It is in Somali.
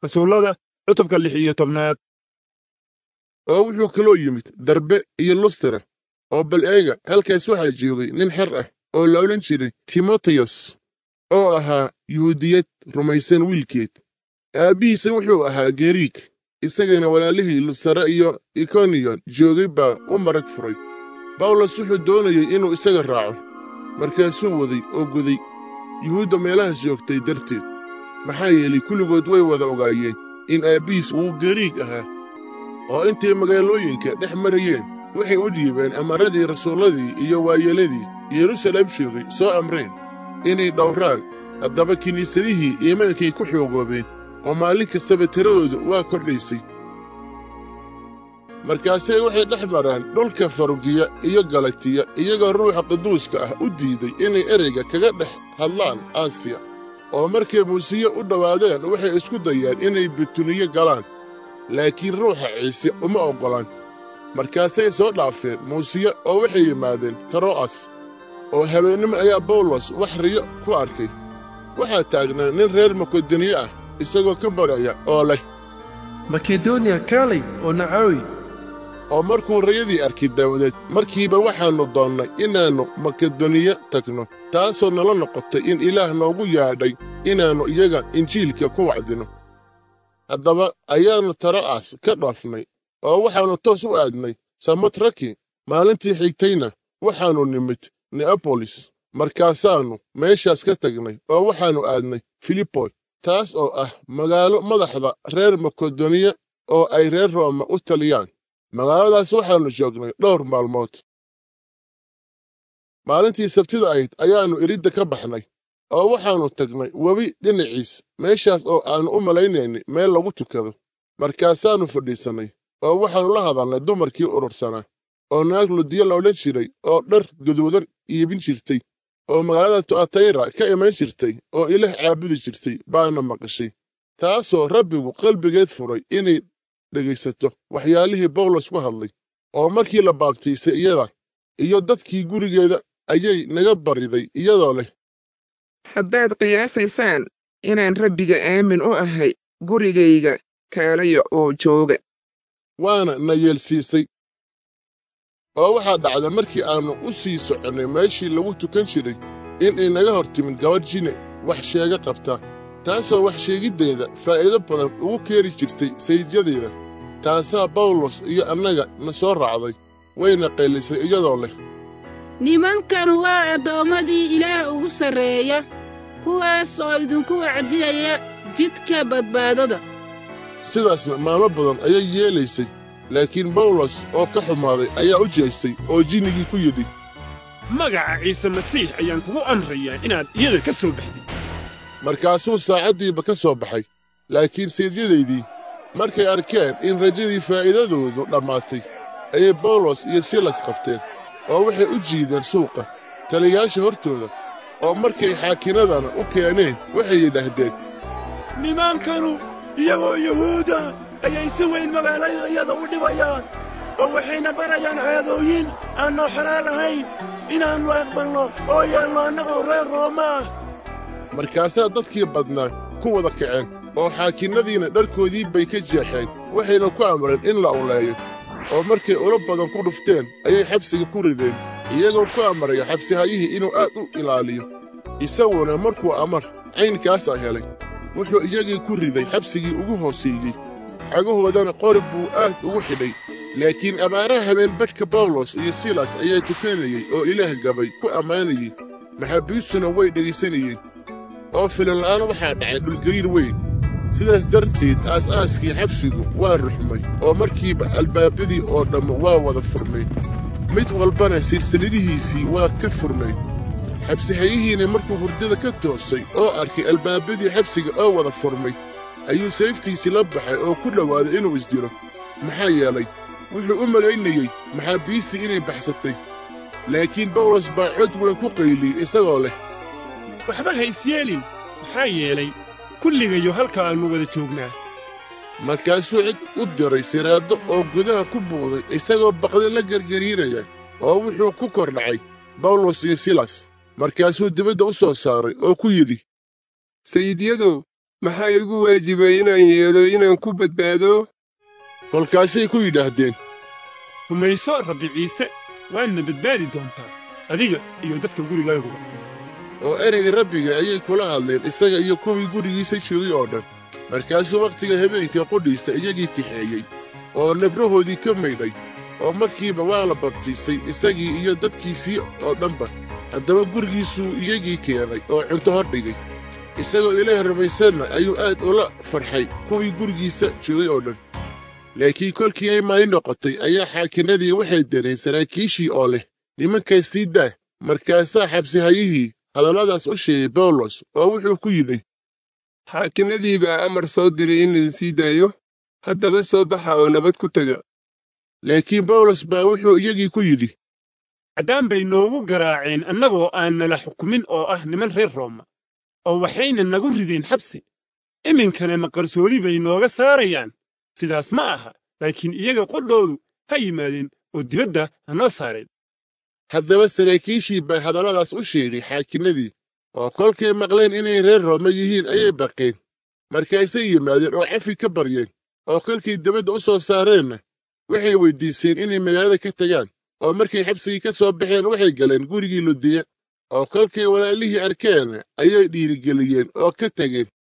rasuullada cutubka 16. oo wuxuu kaloo yimid Darbe iyo Lustra oo bal eega halkaas waxaa joogay nin xer ah oo la odhan jiray Timotheus oo ahaa Yuhudiyad rumaysan wiilkeed. Aabbihiisa wuxuu ahaa Giriig, isagana walaalihii Lustra iyo Ikoniyon joogay baa u marag furay. Bawlos wuxuu doonayay inuu isaga raaco, markaasuu waday oo guday Yuhuudda meelahaas joogtay darteed, maxaa yeelay kulligood way wada ogaayeen in aabbihiis uu Giriig ahaa. oo intay magaalooyinka dhex marayeen waxay u dhiibeen amaradii rasuulladii iyo waayeeladii Yerusalem joogay soo amreen inay dhowraan. Haddaba kiniisadihii iimaankay ku xoogoobeen oo maalin kastaba tiradoodu waa kordhaysay. markaasay waxay dhex maraan dhulka Farugiya iyo Galatiya, iyagoo ruuxa quduuska ah u diiday inay ereyga kaga dhex hadlaan Aasiya. oo markay Muusiya u dhowaadeen waxay isku dayeen inay Bituniya galaan, laakiin ruuxa Ciise uma oggolaan. markaasay soo dhaafeen Muusiya oo waxay yimaadeen Taro'as. oo habeennimo ayaa Bawlos wax riyo ku arkay. waxaa taagnaa nin reer Makedoniya ah isagoo ka baraya oo leh, Makedoniya kaalay oo nacaawi. oo markuu rayadii arkay dabadeed markiiba waxaannu doonnay inaannu Makedoniya tagno, taasoo nala noqotay in Ilaah noogu yaadhay inaannu iyaga Injiilka ku wacdino. haddaba ayaannu Taro'as ka dhaafnay oo waxaannu toos u aadnay Samotraki. maalintii xigtayna waxaannu nimid Neabolis. markaasaannu meeshaas ka tagnay oo waxaannu aadnay Filipoi, taas oo ah magaalo madaxda reer Makedoniya oo ay reer Rooma u taliyaan. magaaladaas waxaannu joognay dhowr maalmood. maalintii Sabtida ahayd ayaannu iridda ka baxnay oo waxaannu tagnay webi dhinaciis, meeshaas oo aannu u malaynaynay meel lagu tukado. markaasaannu fadhiisannay oo waxaannu la hadalnay dumarkii urursanaa oo naag Ludiya la odhan jiray oo dhar gaduudan iibin jirtay oo magaalada Tu'atayra ka iman jirtay oo Ilaah caabudi jirtay baana maqashay, taasoo Rabbigu qalbigeed furay inay dhegaysato waxyaalihii Bawlos ku hadlay. oo markii la baabtiisay iyada iyo dadkii gurigeeda ayay naga bariday iyadoo leh, haddaad qiyaasaysaan inaan Rabbiga aamin u ahay, gurigayga kaalaya oo jooga. waana na yeelsiisay. oo waxaa dhacda markii aannu u sii soconnay meeshii lagu tukan jiray inay naga hor timid gabadh jine wax sheega qabta, taasoo wax sheegiddeeda faa'iido badan ugu keeni jirtay sayidyadeeda. taasaa Bawlos iyo annaga na soo raacday, wayna qaylisay iyadoo leh, nimankan waa addoommadii Ilaah ugu sarreeya, kuwaas oo idinku wacdiyaya jidka badbaadada. sidaasna maalmo badan ayay yeelaysay. laakiin Bawlos oo ka xumaaday ayaa u jeestay oo jinnigii ku yidhi, magaca ciise masiix ayaan kugu amrayaa inaad iyada ka soo baxdid. markaasuu saacaddiiba ka soo baxay. laakiin sayidyadeydii markay arkeen in rajadii faa'iidadoodu dhammaatay, ayay Bawlos iyo Silas qabteen oo waxay u jiideen suuqa taliyayaasha hortooda. oo markay xaakinnadana u keeneen waxay yidhaahdeen, nimankanu iyagoo Yuhuuda ayay si weyn magaaladayada u dhibayaan, oo waxayna barayaan caadooyin aan noo xalaal ahayn inaannu aqbalno oo yeelno annagoo reer Rooma ah. markaasaa dadkii badnaa ku wada kaceen, oo xaakinnadiina dharkoodii bay ka jeexeen, waxayna ku amreen in la uleeyo. oo markay ulo badan ku dhufteen ayay xabsiga ku rideen, iyagoo ku amraya xabsihayihii inuu aad u ilaaliyo. isaguna markuu amar caynkaasa helay, wuxuu iyagii ku riday xabsigii ugu hooseeyey, cagahoodana qori buu aad ugu xidhay. laakiin abaaraha habeenbadhka Bawlos iyo Silas ayaa tukanayey oo Ilaah gabay ku ammaanayey, maxaabiistuna way dhegaysanayeen. oo filanla'aan waxaa dhacay dhulgariir weyn. sidaas darteed aas-aaskii xabsigu waa ruxmay, oo markiiba albaabadii oo dhammu waa wada furmeen, mid walbana silsiladihiisii waa ka furmeen. xabsihayihiina markuu hurdada ka toosay oo arkay albaabadii xabsiga oo wada furmay, ayuu sayftiisii la baxay oo ku dhowaaday inuu isdilo. maxaa yeelay wuxuu u malaynayey maxaabiistii inay baxsatay. laakiin Bawlos baa cod weyn ku qayliyey isagoo leh, waxba ha isyeelin, maxaa yeelay kulligayo halkaannu wada joognaa. markaasuu cid u diray siraaddo oo gudaha ku buuday isagoo baqdi la gargariiraya, oo wuxuu ku kor dhacay Bawlos iyo Silas. markaasuu dibadda u soo saaray oo ku yidhi, sayidyadow, maxaa igu waajibay inaan yeelo inaan ku badbaado? kolkaasay ku yidhaahdeen, rumayso Rabbi Ciise, waadna badbaadi doontaa adiga iyo dadka gurigaaguba. oo ereyga Rabbiga ayay kula hadleen isaga iyo kuwii gurigiisa joogay oo dhan. markaasuu wakhtiga habeenka qudhiisa iyagii kaxeeyey oo nabrahoodii ka maydhay, oo markiiba waa la babtiisay isagii iyo dadkiisii oo dhanba. haddaba gurigiisuu iyagii keenay oo cunto hor dhigay. isagoo Ilaah rumaysanna ayuu aad ula farxay kuwii gurigiisa joogay oo dhan. laakiin kolkii ay maalin noqotay ayaa xaakinnadii waxay direen saraakiishii oo leh, nimankaas sii daa. markaasaa xabsihayihii hadalladaas u sheegay bawlos oo wuxuu ku yidhi, xaakinnadii baa amar soo diray in laydin sii daayo, haddaba soo baxa oo nabad ku tega. laakiin bawlos baa wuxuu iyagii ku yidhi, caddaan bay noogu garaaceen annagoo aan nala xukumin oo ah niman reer Rooma, oo waxayna nagu rideen xabsi. iminkana maqarsoodi bay nooga saarayaan. sidaas ma aha, laakiin iyaga qudhoodu ha yimaadeen oo dibadda ha noo saareen. haddaba saraakiishii baa hadalladaas u sheegay xaakinnadii, oo kolkay maqleen inay reer Rooma yihiin ayay baqeen. markaasay yimaadeen oo cafi ka baryeen, oo kolkay dibadda u soo saareenna waxay weyddiiseen inay magaalada ka tagaan. oo markay xabsigii ka soo baxeen waxay galeen gurigii Ludiya, oo kolkay walaalihii arkeen ayay dhiirigeliyeen oo ka tageen.